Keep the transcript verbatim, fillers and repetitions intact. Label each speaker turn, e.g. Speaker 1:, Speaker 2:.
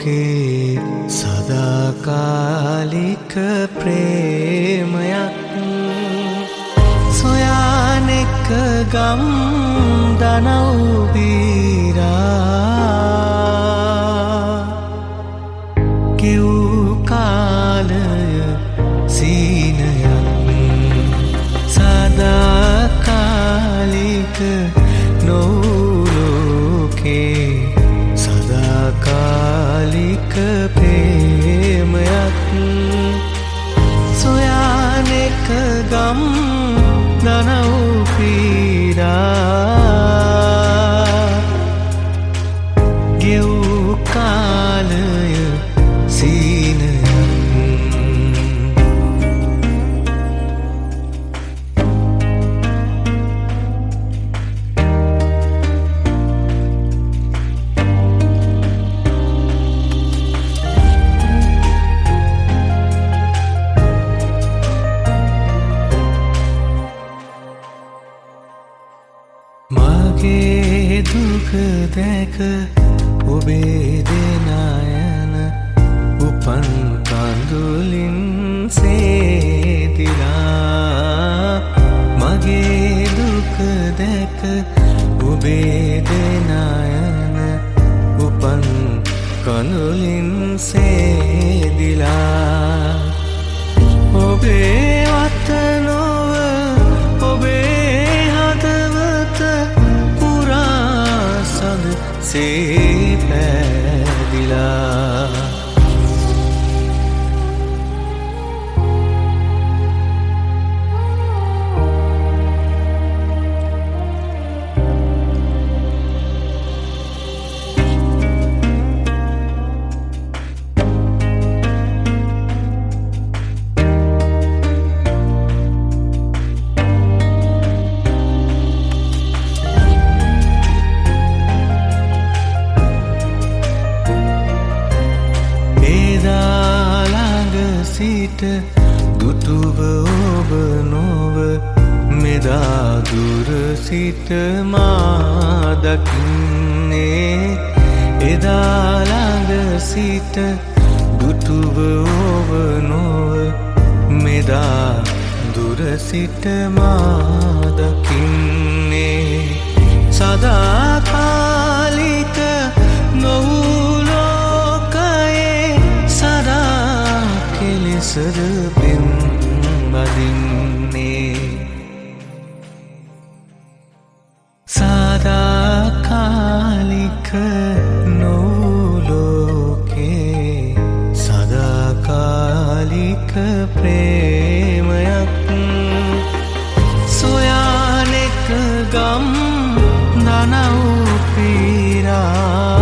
Speaker 1: ලෝකේ සදාකාලික ප්‍රේමයක් සොයානෙක ගම් දනව්බීරා කෙව් කාලය සීනයක් සදාකාලික නොලෝකේ සදාකාලික ප්‍රේමයක් සොයානෙක ගම් දනව්බීරා ගෙව් කාලය සීනයක් මගේ දුක දැක ඔබේ දෙනයන උපන් කඳුලින් සේදිලා මගේ දුක දැක ඔබේ දෙනයන උපන් කඳුලින් සේදිලා ඔබේ වතනොව ඔබේ හදවත පුරා සඳ සේ පැදිලා සිට දුටුව ඔබ නොව මෙදා දුර සිට මා දකින්නේ එදා ළඟ සිට දුටුව ඔබ නොව මෙදා දුර සිට මා දකින්නේ සදාකාලික නොවූ ලෝකයේ සදා කෙලෙසද පෙම් බදින්නේ සදාකාලික නොවූ ලෝකේ සදාකාලික ප්‍රේමයක් සොයානෙක ගම් දනව්බීරා